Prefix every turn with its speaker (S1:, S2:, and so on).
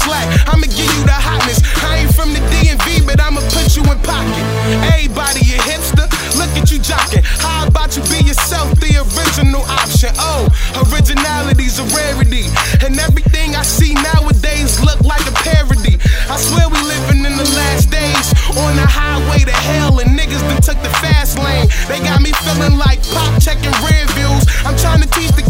S1: slack. I'ma give you the hotness. I ain't from the DMV, but I'ma put you in pocket. Everybody a hipster, look at you jocking. How about you be yourself, the original option? Oh, originality's a rarity, and everything I see nowadays look like a parody. I swear we living in the last days, on the highway to hell, and niggas done took the fast lane. They got me feeling like Pop checking rear views. I'm trying to teach the